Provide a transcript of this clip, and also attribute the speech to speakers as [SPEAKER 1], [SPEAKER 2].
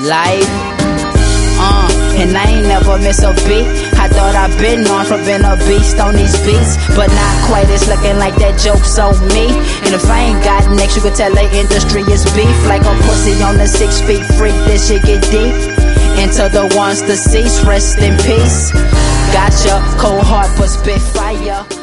[SPEAKER 1] life. And I ain't never miss a beat. I thought I've been on from being a beast on these beats, but not quite. It's looking like that joke's on me. And if I ain't got next, you could tell the industry is beef. Like a pussy on the 6 feet freak, this shit get deep. And to the ones deceased, rest in peace. Got your cold heart but spit fire.